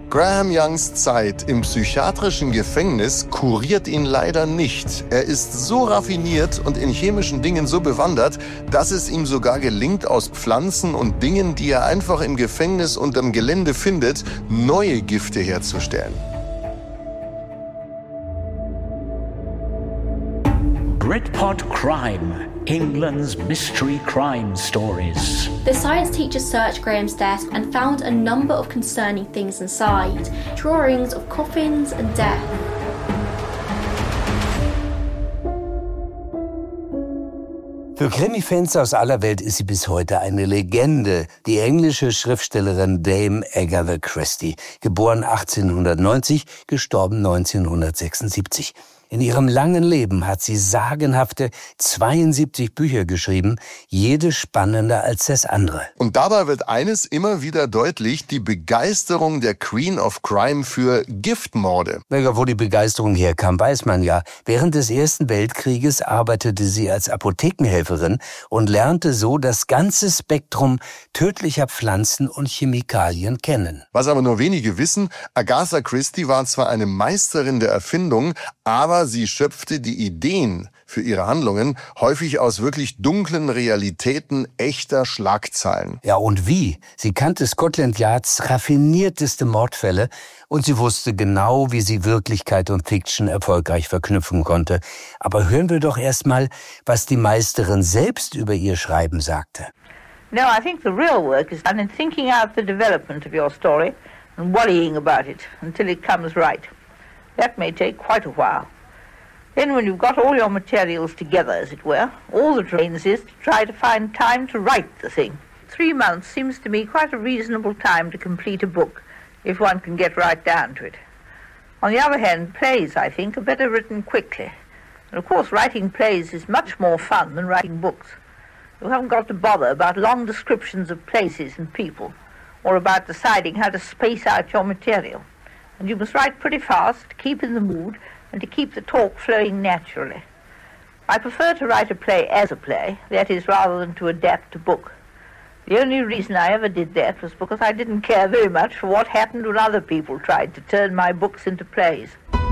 Graham Youngs Zeit im psychiatrischen Gefängnis kuriert ihn leider nicht. Er ist so raffiniert und in chemischen Dingen so bewandert, dass es ihm sogar gelingt, aus Pflanzen und Dingen, die er einfach im Gefängnis unterm Gelände findet, neue Gifte herzustellen. Britpod Crime, England's mystery crime stories. The science teacher searched Graham's desk and found a number of concerning things inside. Drawings of coffins and death. Für Krimi-Fans aus aller Welt ist sie bis heute eine Legende. Die englische Schriftstellerin Dame Agatha Christie, geboren 1890, gestorben 1976. In ihrem langen Leben hat sie sagenhafte 72 Bücher geschrieben, jede spannender als das andere. Und dabei wird eines immer wieder deutlich, die Begeisterung der Queen of Crime für Giftmorde. Wo die Begeisterung herkam, weiß man ja. Während des Ersten Weltkrieges arbeitete sie als Apothekenhelferin und lernte so das ganze Spektrum tödlicher Pflanzen und Chemikalien kennen. Was aber nur wenige wissen, Agatha Christie war zwar eine Meisterin der Erfindung, aber sie schöpfte die Ideen für ihre Handlungen häufig aus wirklich dunklen Realitäten echter Schlagzeilen. Ja, und wie? Sie kannte Scotland Yards raffinierteste Mordfälle und sie wusste genau, wie sie Wirklichkeit und Fiction erfolgreich verknüpfen konnte. Aber hören wir doch erst mal, was die Meisterin selbst über ihr Schreiben sagte. No, I think the real work is done in thinking out the development of your story and worrying about it until it comes right. That may take quite a while. Then when you've got all your materials together, as it were, all that remains is to try to find time to write the thing. 3 months seems to me quite a reasonable time to complete a book, if one can get right down to it. On the other hand, plays, I think, are better written quickly. And of course, writing plays is much more fun than writing books. You haven't got to bother about long descriptions of places and people, or about deciding how to space out your material. And you must write pretty fast to keep in the mood and to keep the talk flowing naturally. I prefer to write a play as a play, that is, rather than to adapt a book. The only reason I ever did that was because I didn't care very much for what happened when other people tried to turn my books into plays.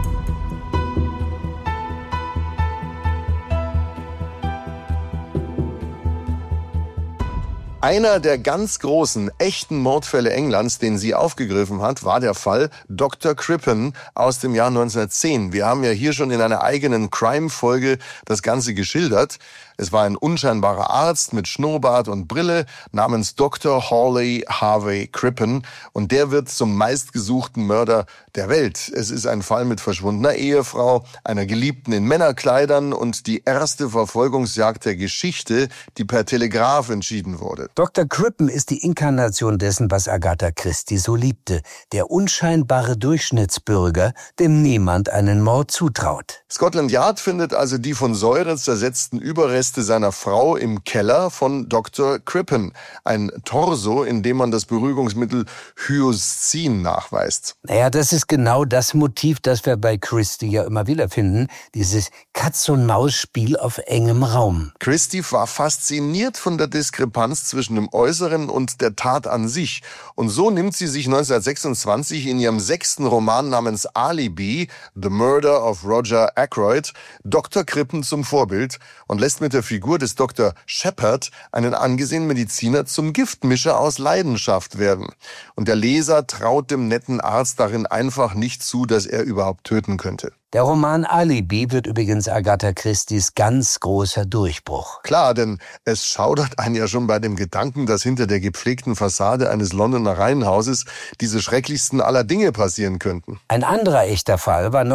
Einer der ganz großen, echten Mordfälle Englands, den sie aufgegriffen hat, war der Fall Dr. Crippen aus dem Jahr 1910. Wir haben ja hier schon in einer eigenen Crime-Folge das Ganze geschildert. Es war ein unscheinbarer Arzt mit Schnurrbart und Brille namens Dr. Hawley Harvey Crippen und der wird zum meistgesuchten Mörder der Welt. Es ist ein Fall mit verschwundener Ehefrau, einer Geliebten in Männerkleidern und die erste Verfolgungsjagd der Geschichte, die per Telegraph entschieden wurde. Dr. Crippen ist die Inkarnation dessen, was Agatha Christie so liebte. Der unscheinbare Durchschnittsbürger, dem niemand einen Mord zutraut. Scotland Yard findet also die von Säure zersetzten Überreste seiner Frau im Keller von Dr. Crippen. Ein Torso, in dem man das Beruhigungsmittel Hyoscin nachweist. Naja, das ist genau das Motiv, das wir bei Christie ja immer wieder finden. Dieses Katz-und-Maus-Spiel auf engem Raum. Christie war fasziniert von der Diskrepanz zwischen dem Äußeren und der Tat an sich. Und so nimmt sie sich 1926 in ihrem 6. Roman namens Alibi, The Murder of Roger Ackroyd, Dr. Crippen zum Vorbild und lässt mit der Figur des Dr. Shepard einen angesehenen Mediziner zum Giftmischer aus Leidenschaft werden. Und der Leser traut dem netten Arzt darin einfach nicht zu, dass er überhaupt töten könnte. Der Roman Alibi wird übrigens Agatha Christies ganz großer Durchbruch. Klar, denn es schaudert einen ja schon bei dem Gedanken, dass hinter der gepflegten Fassade eines Londoner Reihenhauses diese schrecklichsten aller Dinge passieren könnten. Ein anderer echter Fall war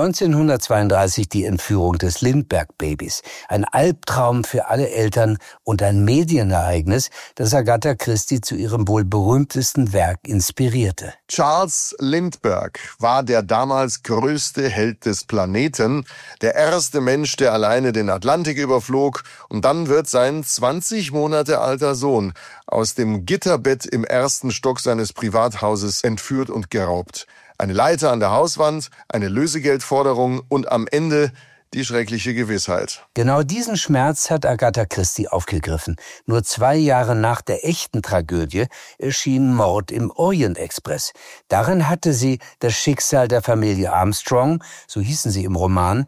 1932 die Entführung des Lindbergh-Babys. Ein Albtraum für alle Eltern und ein Medienereignis, das Agatha Christie zu ihrem wohl berühmtesten Werk inspirierte. Charles Lindbergh war der damals größte Held des Planeten, der erste Mensch, der alleine den Atlantik überflog, und dann wird sein 20 Monate alter Sohn aus dem Gitterbett im 1. Stock seines Privathauses entführt und geraubt. Eine Leiter an der Hauswand, eine Lösegeldforderung und am Ende die schreckliche Gewissheit. Genau diesen Schmerz hat Agatha Christie aufgegriffen. Nur 2 Jahre nach der echten Tragödie erschien Mord im Orient Express. Darin hatte sie das Schicksal der Familie Armstrong, so hießen sie im Roman,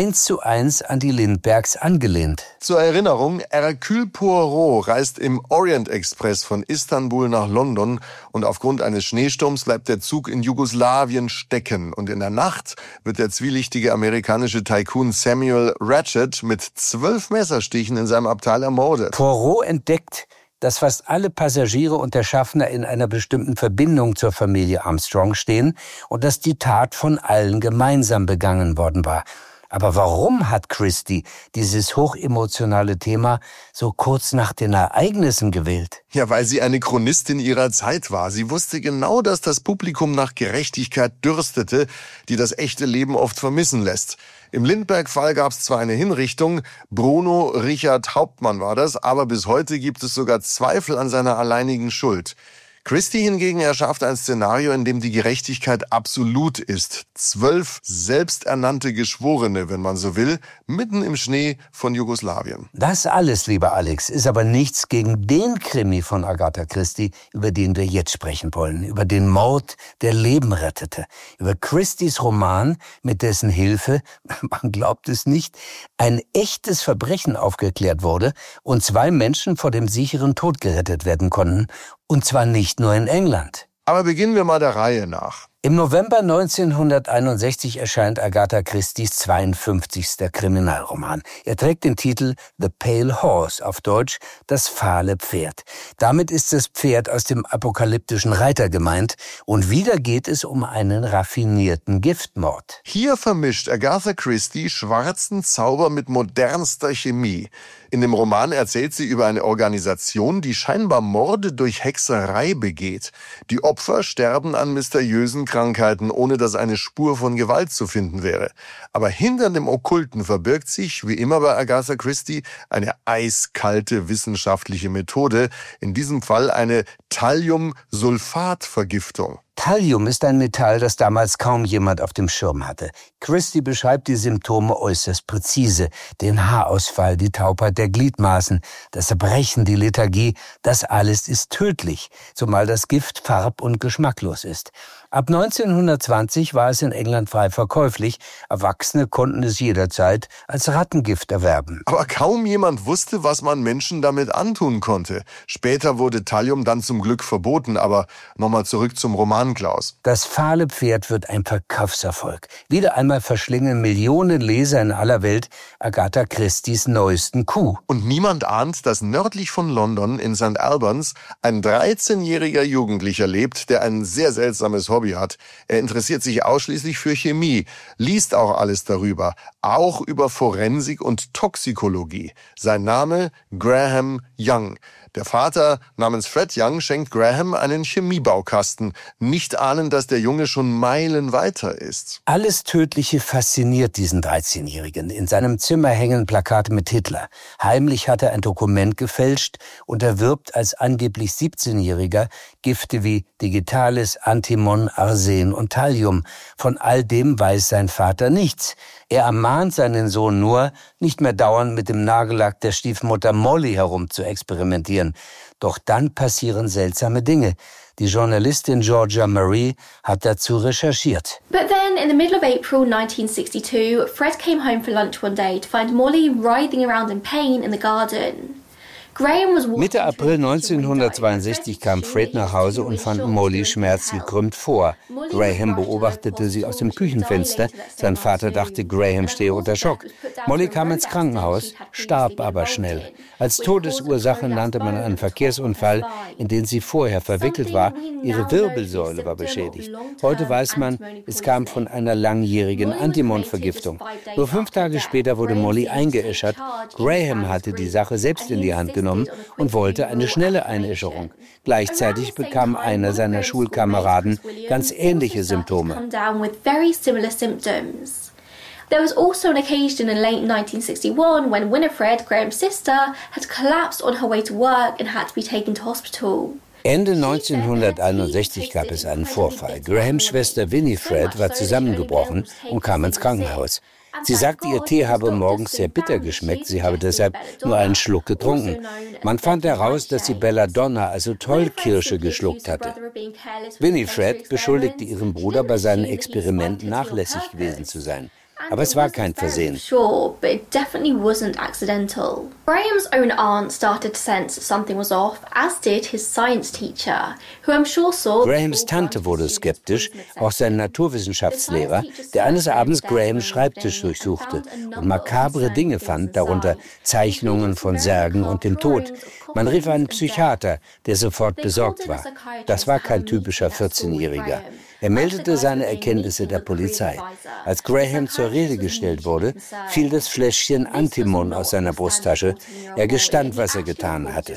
1:1 an die Lindberghs angelehnt. Zur Erinnerung, Hercule Poirot reist im Orient Express von Istanbul nach London und aufgrund eines Schneesturms bleibt der Zug in Jugoslawien stecken. Und in der Nacht wird der zwielichtige amerikanische Tycoon Samuel Ratchet mit 12 Messerstichen in seinem Abteil ermordet. Poirot entdeckt, dass fast alle Passagiere und der Schaffner in einer bestimmten Verbindung zur Familie Armstrong stehen und dass die Tat von allen gemeinsam begangen worden war. Aber warum hat Christie dieses hochemotionale Thema so kurz nach den Ereignissen gewählt? Ja, weil sie eine Chronistin ihrer Zeit war. Sie wusste genau, dass das Publikum nach Gerechtigkeit dürstete, die das echte Leben oft vermissen lässt. Im Lindbergh-Fall gab es zwar eine Hinrichtung, Bruno Richard Hauptmann war das, aber bis heute gibt es sogar Zweifel an seiner alleinigen Schuld. Christie hingegen erschafft ein Szenario, in dem die Gerechtigkeit absolut ist. 12 selbsternannte Geschworene, wenn man so will, mitten im Schnee von Jugoslawien. Das alles, lieber Alex, ist aber nichts gegen den Krimi von Agatha Christie, über den wir jetzt sprechen wollen. Über den Mord, der Leben rettete. Über Christies Roman, mit dessen Hilfe, man glaubt es nicht, ein echtes Verbrechen aufgeklärt wurde und 2 Menschen vor dem sicheren Tod gerettet werden konnten. Und zwar nicht nur in England. Aber beginnen wir mal der Reihe nach. Im November 1961 erscheint Agatha Christies 52. Kriminalroman. Er trägt den Titel The Pale Horse, auf Deutsch Das fahle Pferd. Damit ist das Pferd aus dem apokalyptischen Reiter gemeint und wieder geht es um einen raffinierten Giftmord. Hier vermischt Agatha Christie schwarzen Zauber mit modernster Chemie. In dem Roman erzählt sie über eine Organisation, die scheinbar Morde durch Hexerei begeht. Die Opfer sterben an mysteriösen Krankheiten, ohne dass eine Spur von Gewalt zu finden wäre. Aber hinter dem Okkulten verbirgt sich, wie immer bei Agatha Christie, eine eiskalte wissenschaftliche Methode, in diesem Fall eine Thalliumsulfat-Vergiftung. Thallium ist ein Metall, das damals kaum jemand auf dem Schirm hatte. Christie beschreibt die Symptome äußerst präzise. Den Haarausfall, die Taubheit der Gliedmaßen, das Erbrechen, die Lethargie, das alles ist tödlich, zumal das Gift farb- und geschmacklos ist. Ab 1920 war es in England frei verkäuflich. Erwachsene konnten es jederzeit als Rattengift erwerben. Aber kaum jemand wusste, was man Menschen damit antun konnte. Später wurde Thallium dann zum Glück verboten, aber nochmal zurück zum Roman, Klaus. Das fahle Pferd wird ein Verkaufserfolg. Wieder einmal verschlingen Millionen Leser in aller Welt Agatha Christies neuesten Coup. Und niemand ahnt, dass nördlich von London in St. Albans ein 13-jähriger Jugendlicher lebt, der ein sehr seltsames Hobby hat. Er interessiert sich ausschließlich für Chemie, liest auch alles darüber, auch über Forensik und Toxikologie. Sein Name Graham Young. Der Vater namens Fred Young schenkt Graham einen Chemiebaukasten, nicht ahnend, dass der Junge schon Meilen weiter ist. Alles Tödliche fasziniert diesen 13-Jährigen. In seinem Zimmer hängen Plakate mit Hitler. Heimlich hat er ein Dokument gefälscht und erwirbt als angeblich 17-Jähriger Gifte wie Digitalis, Antimon, Arsen und Thallium. Von all dem weiß sein Vater nichts. Er ermahnt seinen Sohn nur, nicht mehr dauernd mit dem Nagellack der Stiefmutter Molly herum zu experimentieren. Doch dann passieren seltsame Dinge. Die Journalistin Georgia Marie hat dazu recherchiert. But then, in the middle of April 1962, Fred came home for lunch one day to find Molly writhing around in pain in the garden. Mitte April 1962 kam Fred nach Hause und fand Molly schmerzgekrümmt vor. Graham beobachtete sie aus dem Küchenfenster. Sein Vater dachte, Graham stehe unter Schock. Molly kam ins Krankenhaus, starb aber schnell. Als Todesursache nannte man einen Verkehrsunfall, in den sie vorher verwickelt war. Ihre Wirbelsäule war beschädigt. Heute weiß man, es kam von einer langjährigen Antimon-Vergiftung. Nur 5 Tage später wurde Molly eingeäschert. Graham hatte die Sache selbst in die Hand genommen und wollte eine schnelle Einäscherung. Gleichzeitig bekam einer seiner Schulkameraden ganz ähnliche Symptome. There was also an occasion in late 1961 when Winifred, Graham's sister, had collapsed on her way to work and had to be taken to hospital. Ende 1961 gab es einen Vorfall. Grahams Schwester Winifred war zusammengebrochen und kam ins Krankenhaus. Sie sagte, ihr Tee habe morgens sehr bitter geschmeckt, sie habe deshalb nur einen Schluck getrunken. Man fand heraus, dass sie Belladonna, also Tollkirsche, geschluckt hatte. Winifred beschuldigte ihren Bruder, bei seinen Experimenten nachlässig gewesen zu sein. Aber es war kein Versehen. Sure, but it definitely wasn't accidental. Graham's own aunt started to sense that something was off, as did his science teacher, who I'm sure saw. Grahams Tante wurde skeptisch, auch sein Naturwissenschaftslehrer, der eines Abends Grahams Schreibtisch durchsuchte und makabre Dinge fand, darunter Zeichnungen von Särgen und dem Tod. Man rief einen Psychiater, der sofort besorgt war. Das war kein typischer 14-Jähriger. Er meldete seine Erkenntnisse der Polizei. Als Graham zur Rede gestellt wurde, fiel das Fläschchen Antimon aus seiner Brusttasche. Er gestand, was er getan hatte.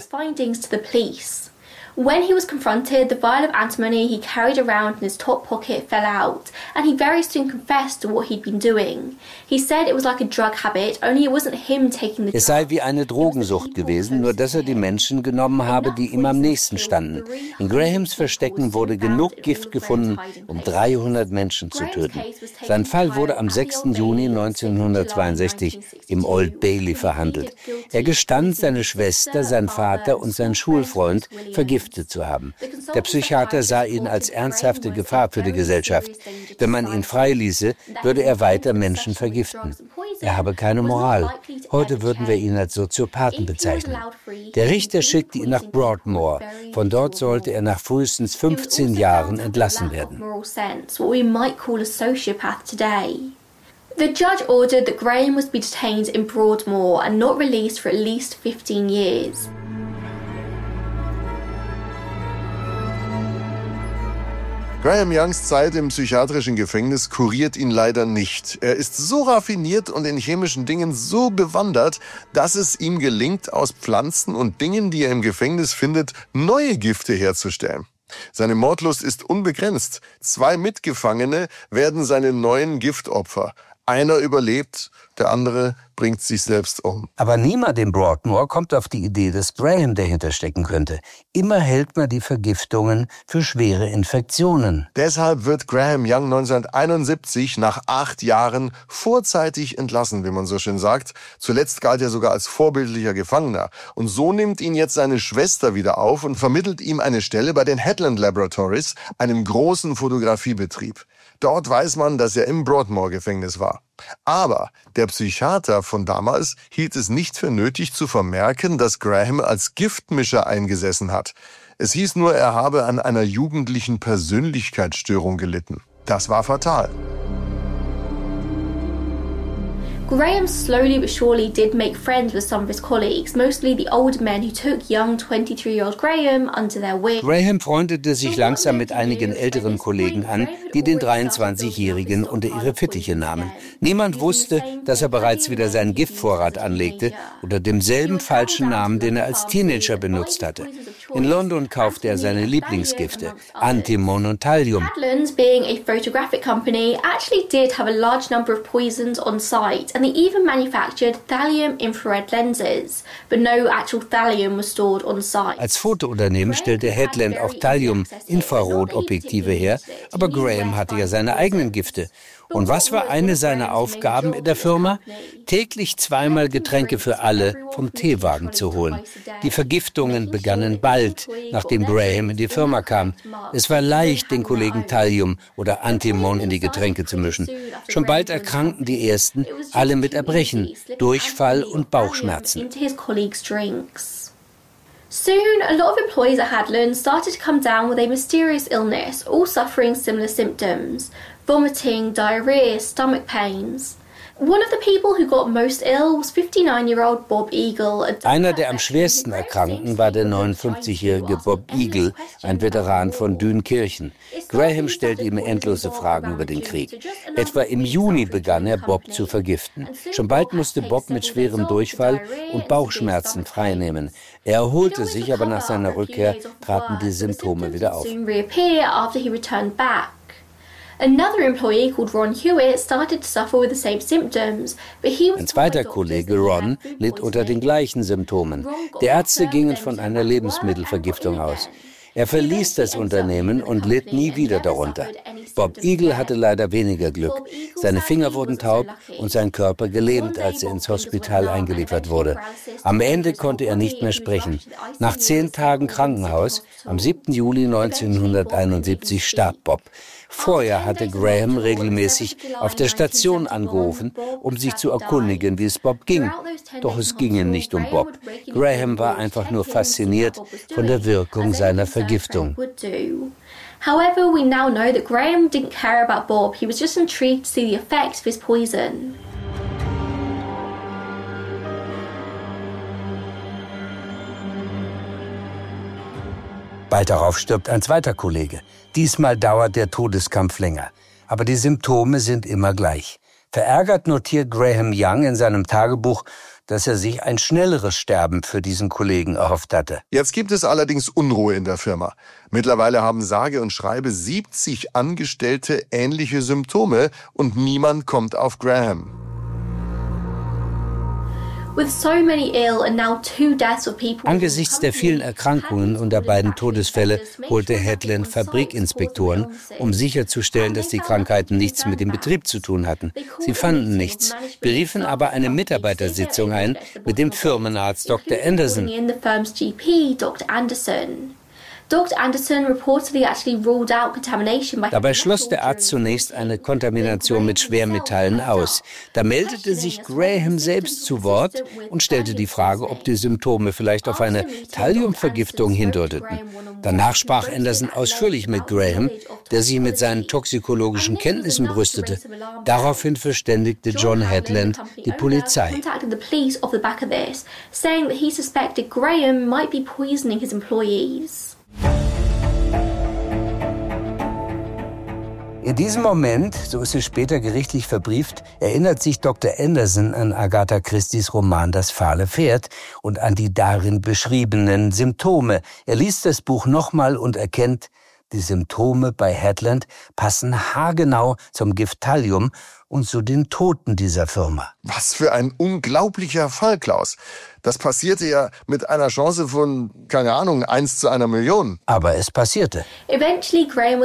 When he was confronted, the vial of antimony he carried around in his top pocket fell out, and he very soon confessed to what he'd been doing. He said it was like a drug habit, only it wasn't him taking the drug. Es sei wie eine Drogensucht gewesen, nur dass er die Menschen genommen habe, die ihm am nächsten standen. In Grahams Verstecken wurde genug Gift gefunden, um 300 Menschen zu töten. Sein Fall wurde am 6. Juni 1962 im Old Bailey verhandelt. Er gestand, seine Schwester, sein Vater und sein Schulfreund vergiftet zu haben. Der Psychiater sah ihn als ernsthafte Gefahr für die Gesellschaft. Wenn man ihn freiließe, würde er weiter Menschen vergiften. Er habe keine Moral. Heute würden wir ihn als Soziopathen bezeichnen. Der Richter schickte ihn nach Broadmoor. Von dort sollte er nach frühestens 15 Jahren entlassen werden. The judge ordered that Graham was to be detained in Broadmoor and not released for at least 15 years. Graham Youngs Zeit im psychiatrischen Gefängnis kuriert ihn leider nicht. Er ist so raffiniert und in chemischen Dingen so bewandert, dass es ihm gelingt, aus Pflanzen und Dingen, die er im Gefängnis findet, neue Gifte herzustellen. Seine Mordlust ist unbegrenzt. 2 Mitgefangene werden seine neuen Giftopfer. Einer überlebt, der andere bringt sich selbst um. Aber niemand in Broadmoor kommt auf die Idee, dass Graham dahinter stecken könnte. Immer hält man die Vergiftungen für schwere Infektionen. Deshalb wird Graham Young 1971 nach 8 Jahren vorzeitig entlassen, wie man so schön sagt. Zuletzt galt er sogar als vorbildlicher Gefangener. Und so nimmt ihn jetzt seine Schwester wieder auf und vermittelt ihm eine Stelle bei den Headland Laboratories, einem großen Fotografiebetrieb. Dort weiß man, dass er im Broadmoor-Gefängnis war. Aber der Psychiater von damals hielt es nicht für nötig zu vermerken, dass Graham als Giftmischer eingesessen hat. Es hieß nur, er habe an einer jugendlichen Persönlichkeitsstörung gelitten. Das war fatal. Graham slowly but surely did make friends with some of his colleagues, mostly the older men who took young 23-year-old Graham under their wing. Graham freundete sich langsam mit einigen älteren Kollegen an, die den 23-Jährigen unter ihre Fittiche nahmen. Niemand wusste, dass er bereits wieder seinen Giftvorrat anlegte, unter demselben falschen Namen, den er als Teenager benutzt hatte. In London kaufte er seine Lieblingsgifte, Antimon und Thallium. Headlands, being a photographic company, actually did have a large number of poisons on site, and they even manufactured thallium infrared lenses, but no actual thallium was stored on site. Als Fotounternehmen stellte Headland auch Thallium-Infrarotobjektive her, aber Graham hatte ja seine eigenen Gifte. Und was war eine seiner Aufgaben in der Firma? Täglich 2-mal Getränke für alle vom Teewagen zu holen. Die Vergiftungen begannen bald, nachdem Graham in die Firma kam. Es war leicht, den Kollegen Thallium oder Antimon in die Getränke zu mischen. Schon bald erkrankten die Ersten, alle mit Erbrechen, Durchfall und Bauchschmerzen. Soon, a lot of employees at Headland started to come down with a mysterious illness, all suffering similar symptoms: vomiting, diarrhea, stomach pains. One of the people who got most ill was 59-year-old Bob Eagle. Einer der am schwersten Erkrankten war der 59-jährige Bob Eagle, ein Veteran von Dünkirchen. Graham stellte ihm endlose Fragen über den Krieg. Etwa im Juni begann er, Bob zu vergiften. Schon bald musste Bob mit schwerem Durchfall und Bauchschmerzen freinehmen. Er erholte sich, aber nach seiner Rückkehr traten die Symptome wieder auf. Another employee called Ron Hewitt started to suffer with the same symptoms, but he was. Ein zweiter Kollege, Ron, litt unter den gleichen Symptomen. Die Ärzte gingen von einer Lebensmittelvergiftung aus. Er verließ das Unternehmen und litt nie wieder darunter. Bob Eagle hatte leider weniger Glück. Seine Finger wurden taub und sein Körper gelähmt, als er ins Hospital eingeliefert wurde. Am Ende konnte er nicht mehr sprechen. Nach 10 Tagen Krankenhaus, am 7. Juli 1971, starb Bob. Vorher hatte Graham regelmäßig auf der Station angerufen, um sich zu erkundigen, wie es Bob ging. Doch es ging ihm nicht um Bob. Graham war einfach nur fasziniert von der Wirkung seiner Vergiftung. However, we now know that Graham didn't care about Bob. He was just intrigued to see the effects of his poison. Bald darauf stirbt ein zweiter Kollege. Diesmal dauert der Todeskampf länger. Aber die Symptome sind immer gleich. Verärgert notiert Graham Young in seinem Tagebuch, dass er sich ein schnelleres Sterben für diesen Kollegen erhofft hatte. Jetzt gibt es allerdings Unruhe in der Firma. Mittlerweile haben sage und schreibe 70 Angestellte ähnliche Symptome und niemand kommt auf Graham. Angesichts der vielen Erkrankungen und der beiden Todesfälle holte Headland Fabrikinspektoren, um sicherzustellen, dass die Krankheiten nichts mit dem Betrieb zu tun hatten. Sie fanden nichts, beriefen aber eine Mitarbeitersitzung ein mit dem Firmenarzt Dr. Anderson. Dabei schloss der Arzt zunächst eine Kontamination mit Schwermetallen aus. Da meldete sich Graham selbst zu Wort und stellte die Frage, ob die Symptome vielleicht auf eine Thalliumvergiftung hindeuteten. Danach sprach Anderson ausführlich mit Graham, der sich mit seinen toxikologischen Kenntnissen brüstete. Daraufhin verständigte John Headland die Polizei. In diesem Moment, so ist es später gerichtlich verbrieft, erinnert sich Dr. Anderson an Agatha Christies Roman Das fahle Pferd und an die darin beschriebenen Symptome. Er liest das Buch nochmal und erkennt, die Symptome bei Headland passen haargenau zum Gift Thallium und zu den Toten dieser Firma. Was für ein unglaublicher Fall, Klaus. Das passierte ja mit einer Chance von, keine Ahnung, 1 zu 1 Million. Aber es passierte. Graham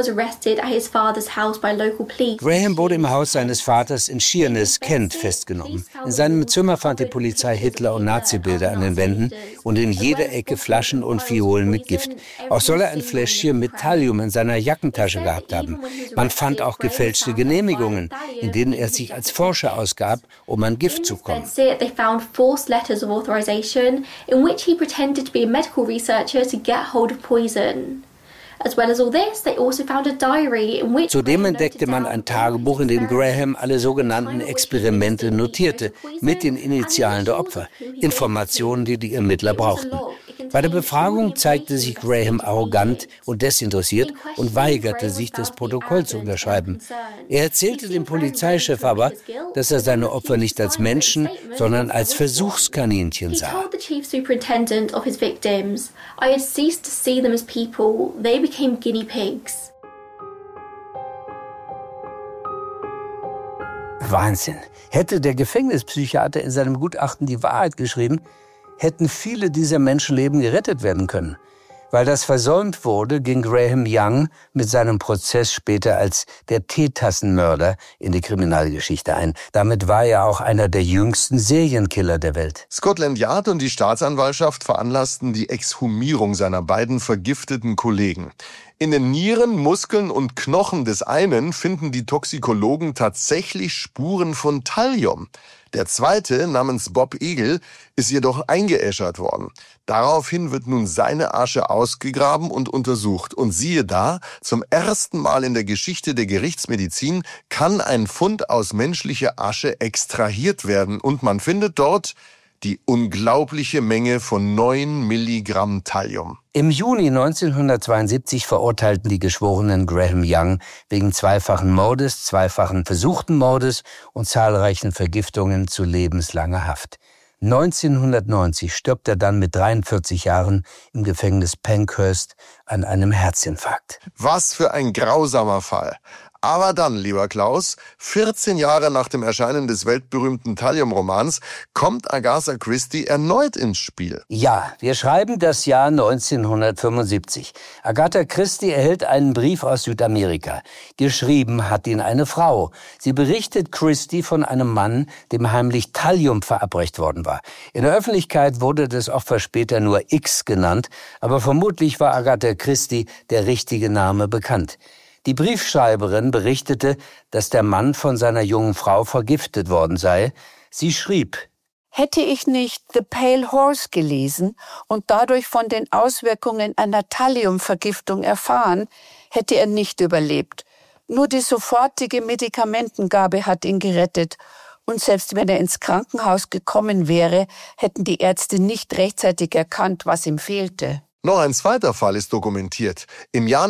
wurde im Haus seines Vaters in Sheerness, Kent, festgenommen. In seinem Zimmer fand die Polizei Hitler- und Nazi-Bilder an den Wänden und in jeder Ecke Flaschen und Fiolen mit Gift. Auch soll er ein Fläschchen mit Thallium in seiner Jackentasche gehabt haben. Man fand auch gefälschte Genehmigungen, in denen er sich als Forscher ausgab, um an Gift zu kommen. In which he pretended to be a medical researcher to get hold of poison. Zudem entdeckte man ein Tagebuch, in dem Graham alle sogenannten Experimente notierte, mit den Initialen der Opfer, Informationen, die die Ermittler brauchten. Bei der Befragung zeigte sich Graham arrogant und desinteressiert und weigerte sich, das Protokoll zu unterschreiben. Er erzählte dem Polizeichef aber, dass er seine Opfer nicht als Menschen, sondern als Versuchskaninchen sah. Became guinea pigs. Wahnsinn. Hätte der Gefängnispsychiater in seinem Gutachten die Wahrheit geschrieben, hätten viele dieser Menschenleben gerettet werden können. Weil das versäumt wurde, ging Graham Young mit seinem Prozess später als der Teetassenmörder in die Kriminalgeschichte ein. Damit war er auch einer der jüngsten Serienkiller der Welt. Scotland Yard und die Staatsanwaltschaft veranlassten die Exhumierung seiner beiden vergifteten Kollegen. In den Nieren, Muskeln und Knochen des einen finden die Toxikologen tatsächlich Spuren von Thallium. Der zweite, namens Bob Eagle, ist jedoch eingeäschert worden. Daraufhin wird nun seine Asche ausgegraben und untersucht. Und siehe da, zum ersten Mal in der Geschichte der Gerichtsmedizin kann ein Fund aus menschlicher Asche extrahiert werden. Und man findet dort die unglaubliche Menge von 9 Milligramm Thallium. Im Juni 1972 verurteilten die Geschworenen Graham Young wegen zweifachen Mordes, zweifachen versuchten Mordes und zahlreichen Vergiftungen zu lebenslanger Haft. 1990 stirbt er dann mit 43 Jahren im Gefängnis Pankhurst an einem Herzinfarkt. Was für ein grausamer Fall. Aber dann, lieber Klaus, 14 Jahre nach dem Erscheinen des weltberühmten Thallium-Romans kommt Agatha Christie erneut ins Spiel. Ja, wir schreiben das Jahr 1975. Agatha Christie erhält einen Brief aus Südamerika. Geschrieben hat ihn eine Frau. Sie berichtet Christie von einem Mann, dem heimlich Thallium verabreicht worden war. In der Öffentlichkeit wurde das Opfer später nur X genannt, aber vermutlich war Agatha Christie der richtige Name bekannt. Die Briefschreiberin berichtete, dass der Mann von seiner jungen Frau vergiftet worden sei. Sie schrieb: Hätte ich nicht The Pale Horse gelesen und dadurch von den Auswirkungen einer Thalliumvergiftung erfahren, hätte er nicht überlebt. Nur die sofortige Medikamentengabe hat ihn gerettet. Und selbst wenn er ins Krankenhaus gekommen wäre, hätten die Ärzte nicht rechtzeitig erkannt, was ihm fehlte. Noch ein zweiter Fall ist dokumentiert. Im Jahr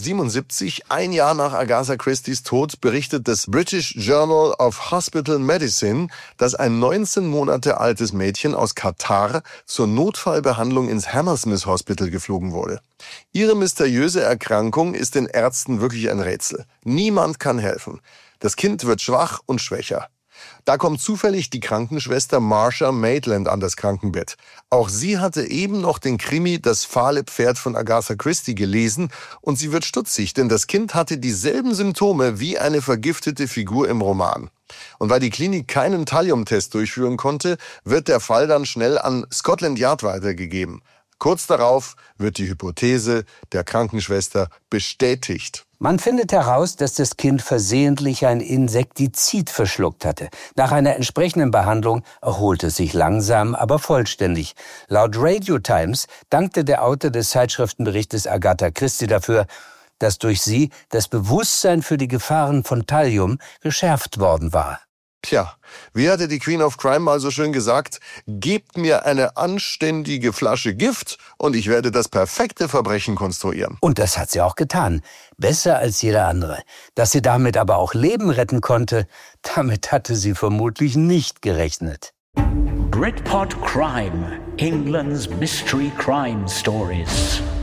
1977, ein Jahr nach Agatha Christies Tod, berichtet das British Journal of Hospital Medicine, dass ein 19 Monate altes Mädchen aus Katar zur Notfallbehandlung ins Hammersmith Hospital geflogen wurde. Ihre mysteriöse Erkrankung ist den Ärzten wirklich ein Rätsel. Niemand kann helfen. Das Kind wird schwach und schwächer. Da kommt zufällig die Krankenschwester Marsha Maitland an das Krankenbett. Auch sie hatte eben noch den Krimi Das fahle Pferd von Agatha Christie gelesen und sie wird stutzig, denn das Kind hatte dieselben Symptome wie eine vergiftete Figur im Roman. Und weil die Klinik keinen Thallium-Test durchführen konnte, wird der Fall dann schnell an Scotland Yard weitergegeben. Kurz darauf wird die Hypothese der Krankenschwester bestätigt. Man findet heraus, dass das Kind versehentlich ein Insektizid verschluckt hatte. Nach einer entsprechenden Behandlung erholte es sich langsam, aber vollständig. Laut Radio Times dankte der Autor des Zeitschriftenberichtes Agatha Christie dafür, dass durch sie das Bewusstsein für die Gefahren von Thallium geschärft worden war. Tja, wie hatte die Queen of Crime mal so schön gesagt, gebt mir eine anständige Flasche Gift und ich werde das perfekte Verbrechen konstruieren. Und das hat sie auch getan. Besser als jeder andere. Dass sie damit aber auch Leben retten konnte, damit hatte sie vermutlich nicht gerechnet. Britpot Crime, England's Mystery Crime Stories.